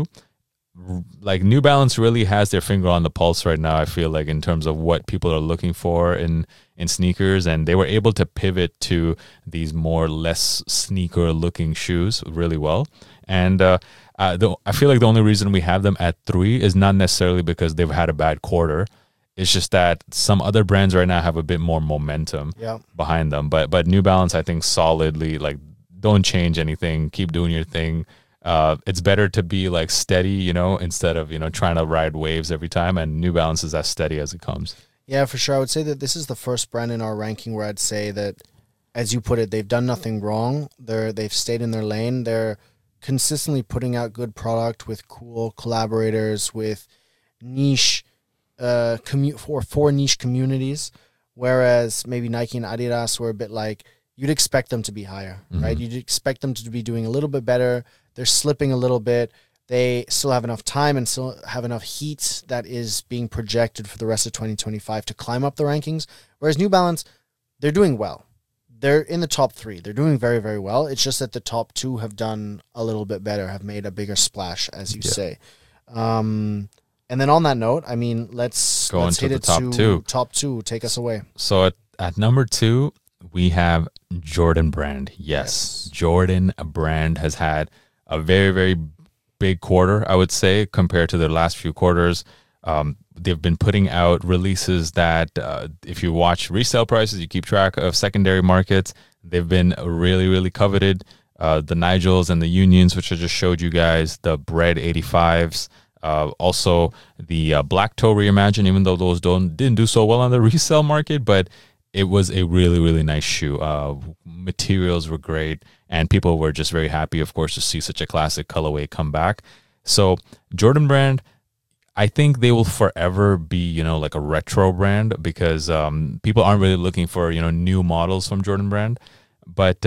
like New Balance really has their finger on the pulse right now, I feel like, in terms of what people are looking for in sneakers, and they were able to pivot to these more less sneaker looking shoes really well. And I feel like the only reason we have them at 3 is not necessarily because they've had a bad quarter. It's just that some other brands right now have a bit more momentum behind them. But New Balance, I think, solidly, like, don't change anything, keep doing your thing. It's better to be like steady, you know, instead of, you know, trying to ride waves every time. And New Balance is as steady as it comes. Yeah, for sure. I would say that this is the first brand in our ranking where I'd say that, as you put it, they've done nothing wrong. They've stayed in their lane. They're consistently putting out good product with cool collaborators, with niche for niche communities. Whereas maybe Nike and Adidas were a bit like, you'd expect them to be higher, right? You'd expect them to be doing a little bit better. They're slipping a little bit. They still have enough time and still have enough heat that is being projected for the rest of 2025 to climb up the rankings. Whereas New Balance, they're doing well. They're in the top 3. They're doing very, very well. It's just that the top 2 have done a little bit better, have made a bigger splash, as you say. And then on that note, I mean, let's hit it to top 2. Take us away. So at number 2, we have Jordan Brand. Yes. Jordan Brand has had a very, very big quarter, I would say, compared to their last few quarters. They've been putting out releases that, if you watch resale prices, you keep track of secondary markets, they've been really, really coveted. the Nigels and the Unions, which I just showed you guys, the Bread 85s, also the Black Toe Reimagine, even though those didn't do so well on the resale market, but it was a really, really nice shoe. Materials were great, and people were just very happy, of course, to see such a classic colorway come back. So Jordan Brand, I think they will forever be, like a retro brand, because people aren't really looking for, new models from Jordan Brand. But,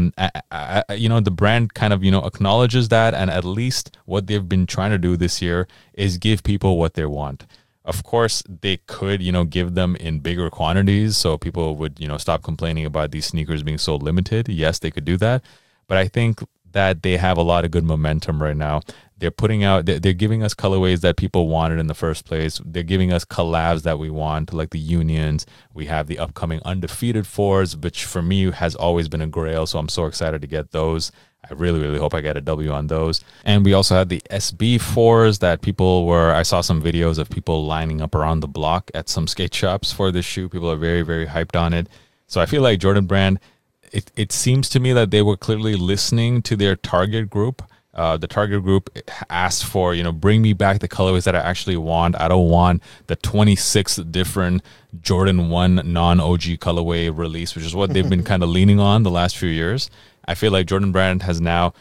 the brand kind of, acknowledges that. And at least what they've been trying to do this year is give people what they want. Of course, they could, give them in bigger quantities so people would, stop complaining about these sneakers being so limited. Yes, they could do that. But I think that they have a lot of good momentum right now. They're putting out, they're giving us colorways that people wanted in the first place. They're giving us collabs that we want, like the Unions. We have the upcoming Undefeated 4s, which for me has always been a grail. So I'm so excited to get those. I really, really hope I get a W on those. And we also had the SB 4s that I saw some videos of people lining up around the block at some skate shops for this shoe. People are very, very hyped on it. So I feel like Jordan Brand, it seems to me that they were clearly listening to their target group. The target group asked for, bring me back the colorways that I actually want. I don't want the 26 different Jordan 1 non-OG colorway release, which is what they've been kind of leaning on the last few years. I feel like Jordan Brand has now,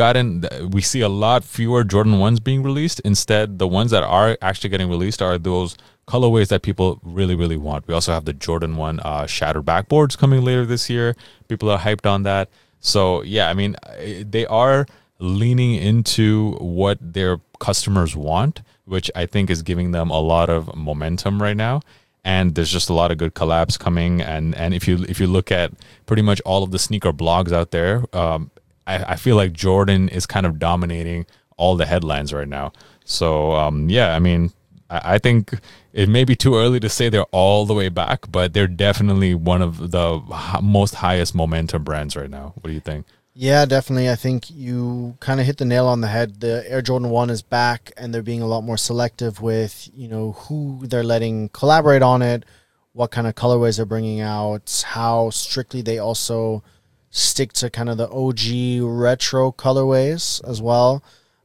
we see a lot fewer Jordan 1s being released. Instead, the ones that are actually getting released are those colorways that people really, really want. We also have the Jordan 1 shattered backboards coming later this year. People are hyped on that. So, yeah, I mean, they are leaning into what their customers want, which I think is giving them a lot of momentum right now. And there's just a lot of good collabs coming. And if you look at pretty much all of the sneaker blogs out there, I feel like Jordan is kind of dominating all the headlines right now. So, I mean, I think it may be too early to say they're all the way back, but they're definitely one of the most highest momentum brands right now. What do you think? Yeah, definitely. I think you kind of hit the nail on the head. The Air Jordan 1 is back, and they're being a lot more selective with, who they're letting collaborate on it, what kind of colorways they're bringing out, how strictly they also stick to kind of the OG retro colorways as well.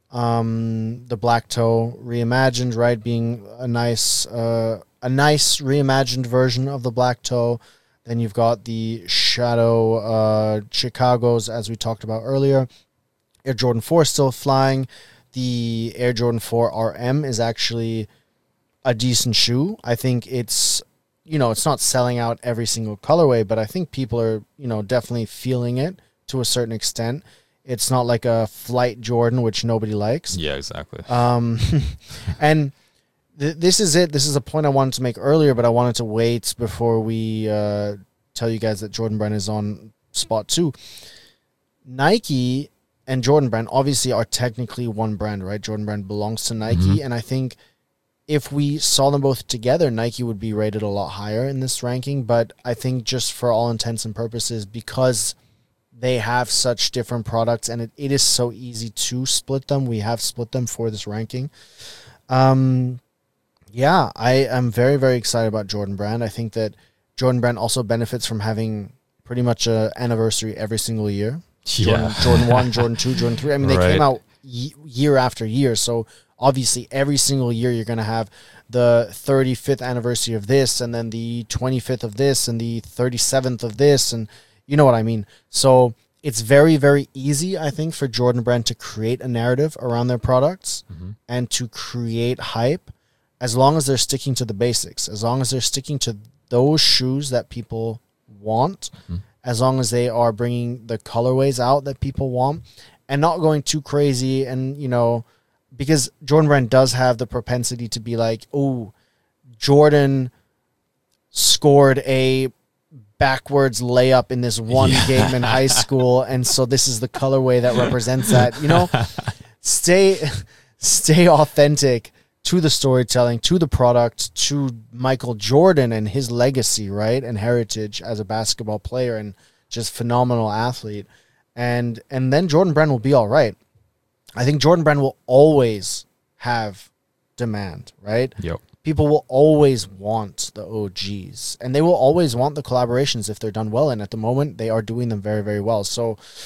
The Black Toe Reimagined, right, being a nice reimagined version of the Black Toe. Then you've got the Shadow Chicago's, as we talked about earlier. Air Jordan 4 still flying. The Air Jordan 4 RM is actually a decent shoe. I think it's, it's not selling out every single colorway, but I think people are, definitely feeling it to a certain extent. It's not like a Flight Jordan, which nobody likes. Yeah, exactly. And this is it. This is a point I wanted to make earlier, but I wanted to wait before we tell you guys that Jordan Brand is on spot 2. Nike and Jordan Brand obviously are technically one brand, right? Jordan Brand belongs to Nike, and I think if we saw them both together, Nike would be rated a lot higher in this ranking, but I think just for all intents and purposes, because they have such different products and it is so easy to split them, we have split them for this ranking. Yeah, I am very, very excited about Jordan Brand. I think that Jordan Brand also benefits from having pretty much an anniversary every single year. Yeah. Jordan 1, Jordan 2, Jordan 3. I mean, they came out year after year. So obviously every single year you're going to have the 35th anniversary of this, and then the 25th of this, and the 37th of this. And you know what I mean? So it's very, very easy, I think, for Jordan Brand to create a narrative around their products and to create hype, as long as they're sticking to the basics, as long as they're sticking to those shoes that people want, as long as they are bringing the colorways out that people want and not going too crazy. And, because Jordan Brand does have the propensity to be like, oh, Jordan scored a backwards layup in this one game in high school, and so this is the colorway that represents that. Stay authentic to the storytelling, to the product, to Michael Jordan and his legacy, right, and heritage as a basketball player and just phenomenal athlete, and then Jordan Brand will be all right. I think Jordan Brand will always have demand, right? Yep. People will always want the OGs, and they will always want the collaborations if they're done well. And at the moment, they are doing them very, very well. So,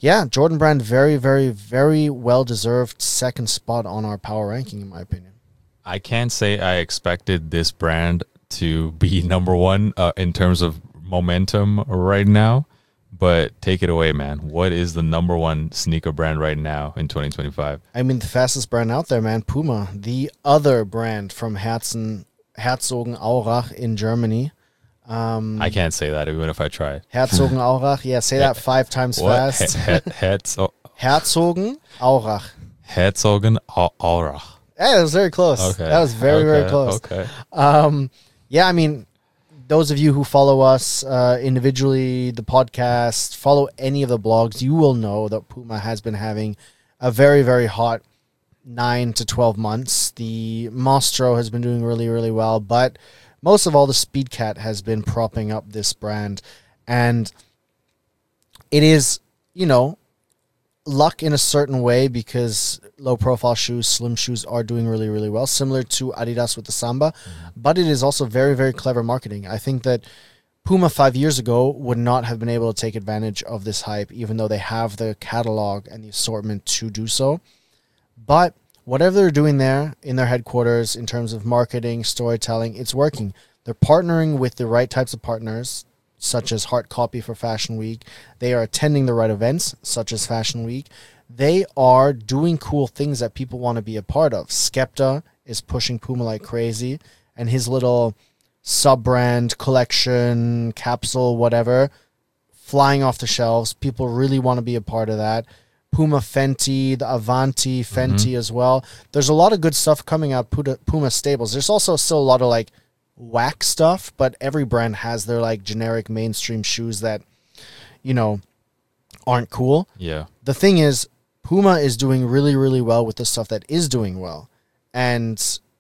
Yeah, Jordan Brand, very, very, very well-deserved second spot on our power ranking, in my opinion. I can't say I expected this brand to be number one in terms of momentum right now, but take it away, man. What is the number one sneaker brand right now in 2025? I mean, the fastest brand out there, man, Puma, the other brand from Herzogenaurach in Germany. I can't say that even if I try. Herzogenaurach, yeah, say that 5 times What? fast. Herzogenaurach. Herzogenaurach. Yeah, that was very close. Okay. That was very, very close. Okay. Yeah, I mean, those of you who follow us individually, the podcast, follow any of the blogs, you will know that Puma has been having a very, very hot 9 to 12 months. The Mostro has been doing really, really well, but most of all, the Speedcat has been propping up this brand. And it is, luck in a certain way because low-profile shoes, slim shoes are doing really, really well, similar to Adidas with the Samba. But it is also very, very clever marketing. I think that Puma 5 years ago would not have been able to take advantage of this hype, even though they have the catalog and the assortment to do so. But whatever they're doing there in their headquarters in terms of marketing, storytelling, it's working. They're partnering with the right types of partners, such as Hard Copy for Fashion Week. They are attending the right events, such as Fashion Week. They are doing cool things that people want to be a part of. Skepta is pushing Puma like crazy, and his little sub-brand collection, capsule, whatever, flying off the shelves. People really want to be a part of that. Puma Fenty, the Avanti Fenty as well. There's a lot of good stuff coming out Puma stables. There's also still a lot of like whack stuff, but every brand has their like generic mainstream shoes that, aren't cool. Yeah. The thing is, Puma is doing really, really well with the stuff that is doing well. And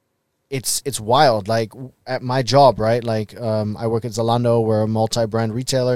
it's wild. Like at my job, right? Like I work at Zalando, we're a multi-brand retailer.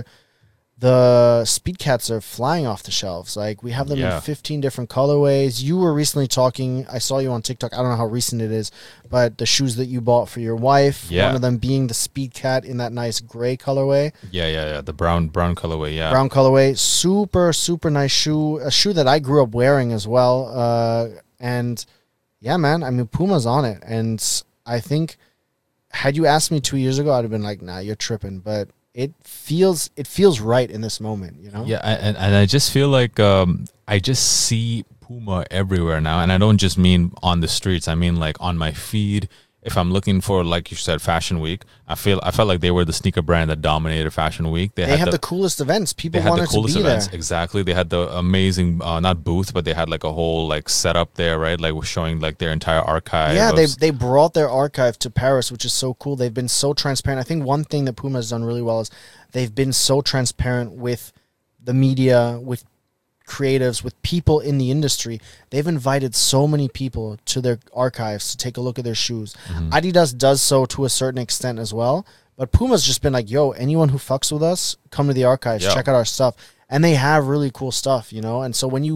The Speedcats are flying off the shelves. Like we have them in 15 different colorways. You were recently talking, I saw you on TikTok. I don't know how recent it is, but the shoes that you bought for your wife, one of them being the Speedcat in that nice gray colorway. Yeah. The brown colorway, yeah. Brown colorway. Super, super nice shoe. A shoe that I grew up wearing as well. And yeah, man, I mean, Puma's on it. And I think had you asked me 2 years ago, I'd have been like, nah, you're tripping. But it feels right in this moment, Yeah, and I just feel like I just see Puma everywhere now, and I don't just mean on the streets. I mean like on my feed. If I'm looking for, like you said, Fashion Week, I felt like they were the sneaker brand that dominated Fashion Week. They had the coolest events. People wanted to be there. They had the coolest events, exactly. They had the amazing, not booth, but they had like a whole like setup there, right? Like showing like their entire archive. Yeah, they brought their archive to Paris, which is so cool. They've been so transparent. I think one thing that Puma has done really well is they've been so transparent with the media, with creatives, with people in the industry. They've invited so many people to their archives to take a look at their shoes. Adidas does so to a certain extent as well, but Puma's just been like, yo, anyone who fucks with us, come to the archives, check out our stuff. And they have really cool stuff, and so when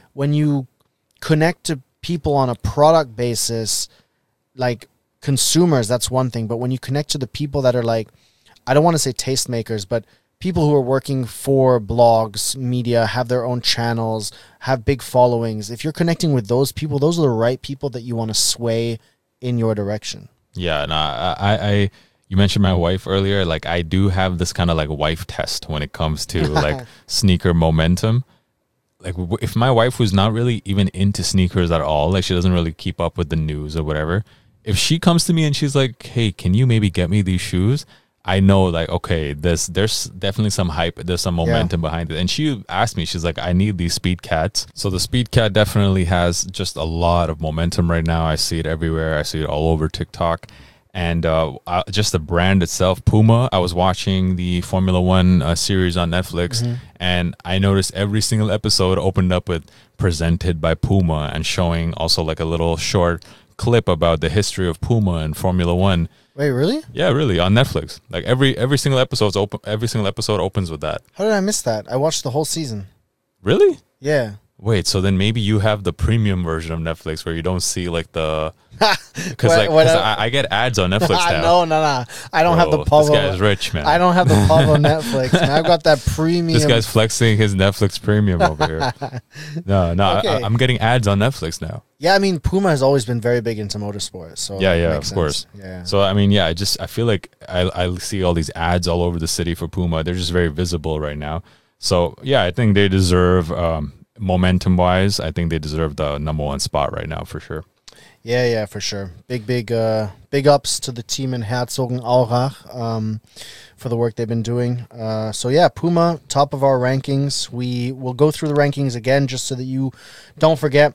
you connect to people on a product basis, like consumers, that's one thing, but when you connect to the people that are like, I don't want to say tastemakers, but people who are working for blogs, media, have their own channels, have big followings. If you're connecting with those people, those are the right people that you want to sway in your direction. Yeah, and I you mentioned my wife earlier. Like I do have this kind of like wife test when it comes to like sneaker momentum. Like if my wife was not really even into sneakers at all, like she doesn't really keep up with the news or whatever, if she comes to me and she's like, hey, can you maybe get me these shoes? I know, like, okay, there's definitely some hype, there's some momentum behind it. And she asked me, she's like, I need these Speedcats. So the Speedcat definitely has just a lot of momentum right now. I see it everywhere. I see it all over TikTok. And just the brand itself, Puma, I was watching the Formula One series on Netflix, and I noticed every single episode opened up with presented by Puma and showing also like a little short clip about the history of Puma and Formula One. Wait, really? Yeah, really, on Netflix. Like every single episode opens with that. How did I miss that? I watched the whole season. Really? Yeah. Wait, so then maybe you have the premium version of Netflix where you don't see like the because I get ads on Netflix now. No. I don't have the Pablo. This guy's rich, man. I don't have the Pablo Netflix. Man. I've got that premium. This guy's flexing his Netflix premium over here. No, Okay. I'm getting ads on Netflix now. Yeah, I mean, Puma has always been very big into motorsport. So Yeah, it of makes course. sense. Yeah. So I mean, yeah, I feel like I see all these ads all over the city for Puma. They're just very visible right now. So yeah, I think they deserve momentum wise. I think they deserve the number one spot right now for sure. Yeah, for sure. Big ups to the team in Herzogenaurach for the work they've been doing. So yeah, Puma, top of our rankings. We will go through the rankings again just so that you don't forget.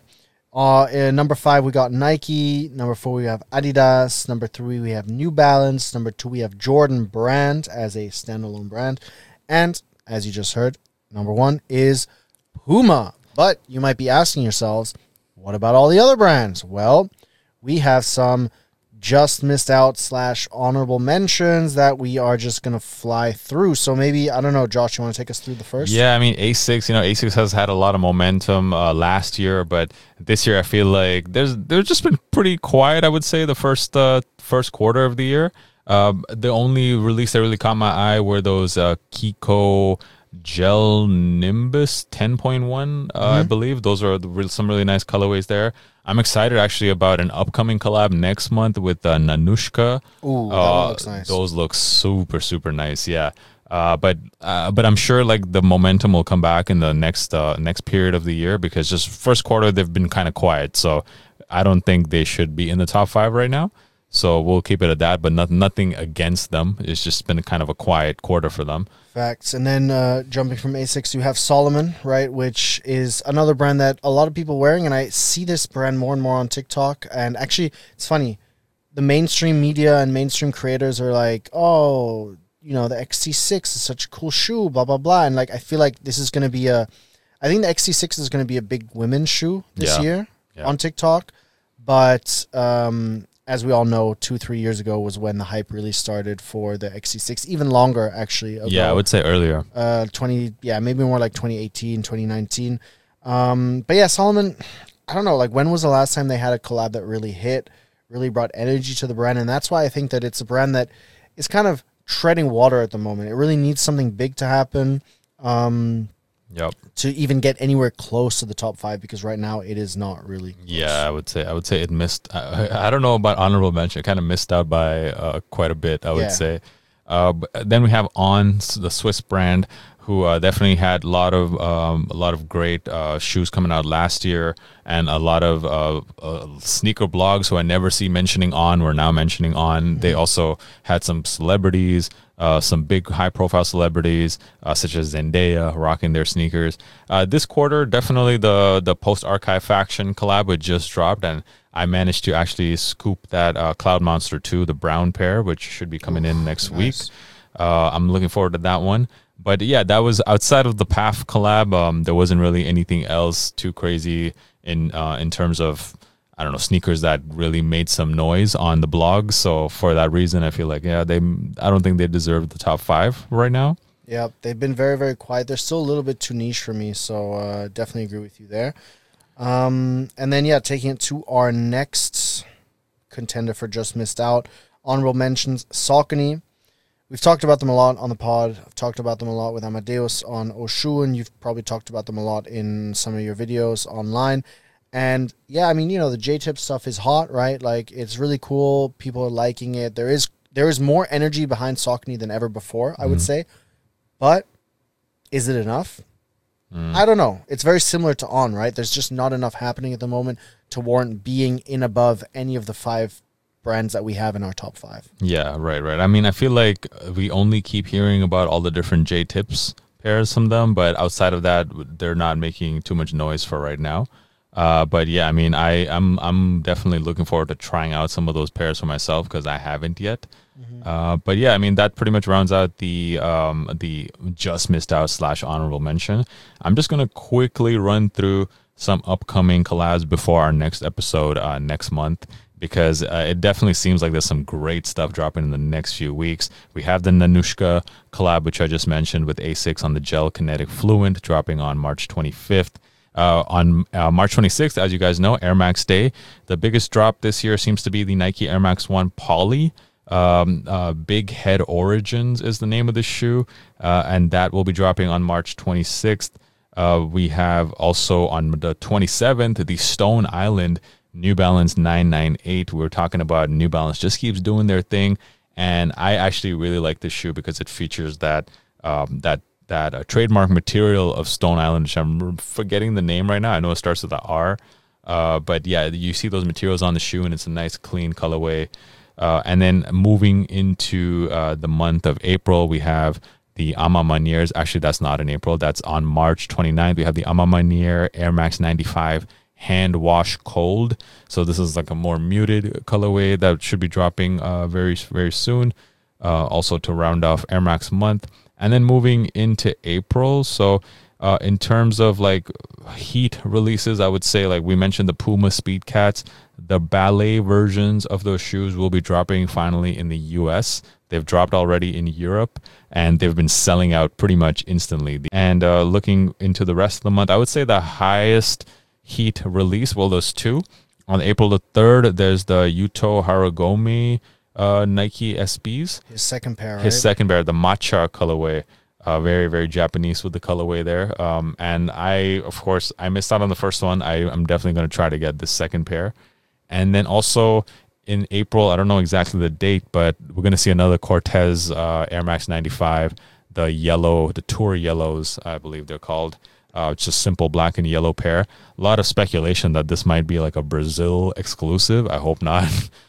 In number 5, we got Nike. Number 4, we have Adidas. Number 3, we have New Balance. Number 2, we have Jordan Brand as a standalone brand. And as you just heard, number 1 is Puma. But you might be asking yourselves, what about all the other brands? Well, we have some just missed out / honorable mentions that we are just going to fly through. So maybe, I don't know, Josh, you want to take us through the first? Yeah, I mean, ASICS, ASICS has had a lot of momentum last year, but this year I feel like they've just been pretty quiet, I would say, the first quarter of the year. The only release that really caught my eye were those Kiko Gel Nimbus 10.1, I believe. Those are some really nice colorways there. I'm excited actually about an upcoming collab next month with Nanushka. Ooh, that one looks nice. Those look super, super nice, yeah. But I'm sure like the momentum will come back in the next period of the year because just first quarter they've been kind of quiet. So I don't think they should be in the top 5 right now. So we'll keep it at that, but nothing against them. It's just been kind of a quiet quarter for them. Facts. And then jumping from ASICS, you have Solomon, right, which is another brand that a lot of people wearing, and I see this brand more and more on TikTok. And actually, it's funny. The mainstream media and mainstream creators are like, oh, the XT6 is such a cool shoe, blah, blah, blah. And like, I feel like this is going to be I think the XT6 is going to be a big women's shoe this year on TikTok. But as we all know, 2-3 years ago was when the hype really started for the XT6, even longer actually ago. Yeah, I would say earlier. Maybe more like 2018, 2019. But yeah, Solomon, I don't know, like when was the last time they had a collab that really hit, really brought energy to the brand? And that's why I think that it's a brand that is kind of treading water at the moment. It really needs something big to happen. To even get anywhere close to the top 5, because right now it is not really close. Yeah, I would say it missed. I don't know about honorable mention. It kind of missed out by quite a bit, I would say. But then we have On, the Swiss brand, who definitely had a lot of great shoes coming out last year, and a lot of sneaker blogs who I never see mentioning On were now mentioning On. Mm-hmm. They also had some celebrities. Some big high-profile celebrities such as Zendaya rocking their sneakers. This quarter, definitely the Post-Archive Faction collab which just dropped, and I managed to actually scoop that Cloud Monster 2, the brown pair, which should be coming in next week. I'm looking forward to that one. But yeah, that was outside of the PAF collab. There wasn't really anything else too crazy in terms of, I don't know, sneakers that really made some noise on the blog. So for that reason, I feel like, I don't think they deserve the top 5 right now. Yeah, they've been very, very quiet. They're still a little bit too niche for me. So definitely agree with you there. And then, taking it to our next contender for just missed out, honorable mentions, Saucony. We've talked about them a lot on the pod. I've talked about them a lot with Amadeus on Oshun. You've probably talked about them a lot in some of your videos online. And yeah, I mean, the J-tip stuff is hot, right? Like, it's really cool. People are liking it. There is more energy behind Saucony than ever before, I would say. But is it enough? I don't know. It's very similar to On, right? There's just not enough happening at the moment to warrant being in above any of the 5 brands that we have in our top 5. Yeah, right. I mean, I feel like we only keep hearing about all the different J-tips pairs from them, but outside of that, they're not making too much noise for right now. But yeah, I mean, I'm definitely looking forward to trying out some of those pairs for myself because I haven't yet. But yeah, I mean, that pretty much rounds out the just missed out / honorable mention. I'm just gonna quickly run through some upcoming collabs before our next episode next month, because it definitely seems like there's some great stuff dropping in the next few weeks. We have the Nanushka collab, which I just mentioned, with ASICS on the Gel Kinetic Fluent, dropping on March 25th. On March 26th, as you guys know, Air Max Day. The biggest drop this year seems to be the Nike Air Max 1 Poly. Big Head Origins is the name of the shoe, and that will be dropping on March 26th. We have also on the 27th, the Stone Island New Balance 998. We were talking about New Balance just keeps doing their thing, and I actually really like this shoe because it features that trademark material of Stone Island, which I'm forgetting the name right now. I know it starts with an R, but yeah, you see those materials on the shoe, and it's a nice, clean colorway. And then moving into the month of April, we have the A Ma Manières. Actually, that's not in April. That's on March 29th. We have the A Ma Manière Air Max 95 Hand Wash Cold. So this is like a more muted colorway that should be dropping very, very soon. Also to round off Air Max month. And then moving into April. So in terms of like heat releases, I would say, like we mentioned, the Puma Speed Cats. The ballet versions of those shoes will be dropping finally in the US. They've dropped already in Europe, and they've been selling out pretty much instantly. And looking into the rest of the month, I would say the highest heat release, well, there's two. On April the 3rd, there's the Yuto Haragome Nike SBs. His second pair, right? His second pair, the matcha colorway. Very, very Japanese with the colorway there. And of course, I missed out on the first one. I'm definitely going to try to get this second pair. And then also in April, I don't know exactly the date, but we're going to see another Cortez Air Max 95, the Tour Yellows, I believe they're called. It's just simple black and yellow pair. A lot of speculation that this might be like a Brazil exclusive. I hope not.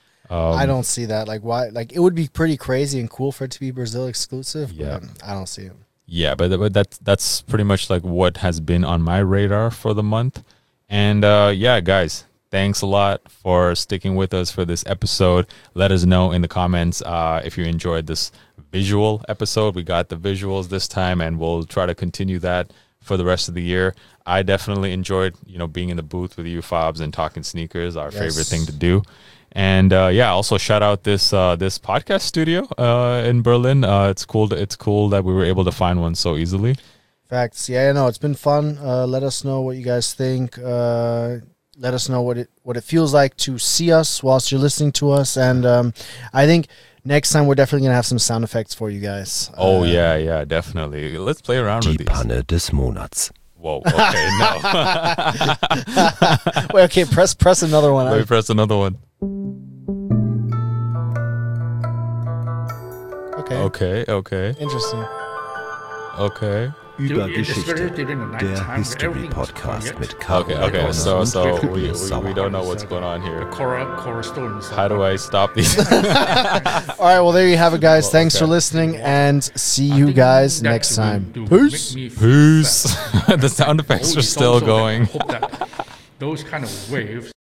I don't see that. Like, why? Like, it would be pretty crazy and cool for it to be Brazil exclusive. Yeah, but I don't see it. Yeah, but that's pretty much like what has been on my radar for the month. And yeah, guys, thanks a lot for sticking with us for this episode. Let us know in the comments if you enjoyed this visual episode. We got the visuals this time, and we'll try to continue that for the rest of the year. I definitely enjoyed, being in the booth with you, Fobs, and talking sneakers, our favorite thing to do. And yeah, also shout out this podcast studio in Berlin. It's cool that we were able to find one so easily. Facts. Yeah, no, it's been fun. Let us know what you guys think. Let us know what it feels like to see us whilst you're listening to us. And I think next time we're definitely gonna have some sound effects for you guys. Oh yeah, definitely. Let's play around with these. Die Panne des Monats. Whoa. Okay, no. Wait. Okay. Press another one. Let me press another one. Okay. Interesting. Okay. Über Geschichte, der History Podcast mit Caro. Okay. So we don't know what's going on here. How do I stop these? All right. Well, there you have it, guys. Thanks for listening, and see you guys next time. Peace. The sound effects are still going. Those kind of waves